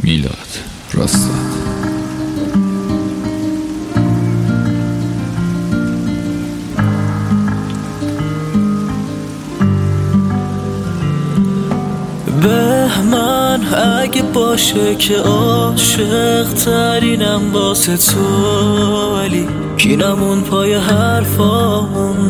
میلاد راست. بهمن اگه باشه که عاشق ترینم واسه تو، ولی کینمون پای حرفامون.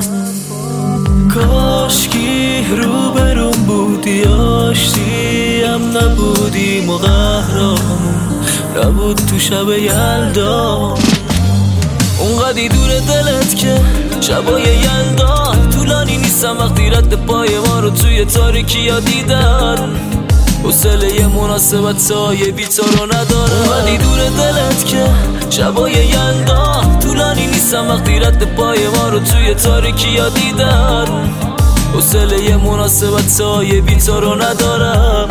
کاشکی روبرون بودی، آشتیم نبودیم و قهرامون نبود تو شب یلدا. اونقدی دور دلت که شبای یلدا طولانی نیستم وقتی رد پای ما رو توی تاریکی ها دیدن. حوصله مناسبت سایه بی تو رو ندارم. اونقدی دور دلت که شبای یلدا طولانی نیستم وقتی رد پای ما رو توی تاریکی ها دیدن. حوصله مناسبت سایه بی تو رو ندارم.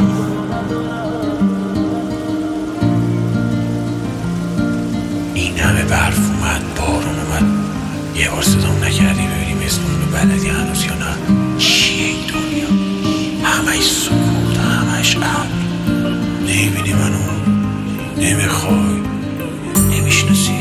این همه برف اومد، بارون اومد، یه بار صدام نکردی ببینیم اسمون رو بلدی هنوز یا نه؟ چیه این دنیا؟ همش سکوت، همش ابر. نمیبینی منو، نمیخوای، نمیشناسی.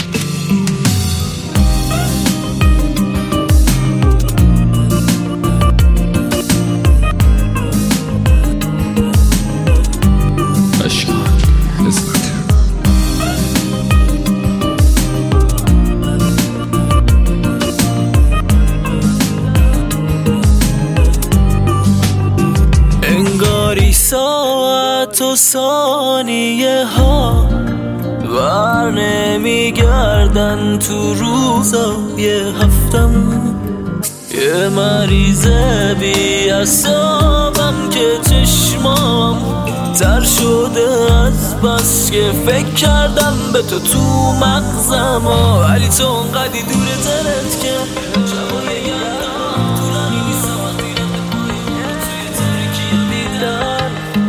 ساعت و ثانیه ها بر نمیگردن تو روزای هفتم. یه مریض بی اعصابم که چشمام تر شده از بس که فکر کردم به تو مغزم. ولی تو اونقدی دور دلت که شبای یلدا طولانی نیستم وقتی رد پای ما رو توی تاریکی دیدن.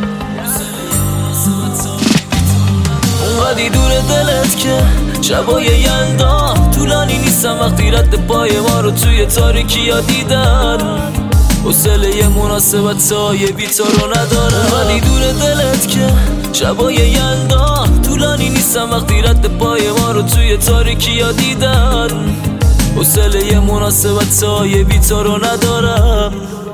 اونقدی دور دلت که شبای یلدا طولانی نیستم وقتی رد پای ما رو توی تاریکی ها دیدن. حوصله مناسبت سایه بی تو رو ندارم. اونقدی دور دلت که شبای یلدا طولانی نیستم وقتی رد پای ما رو توی تاریکی ها دیدن. حوصله مناسبت سایه بی تو رو ندارم.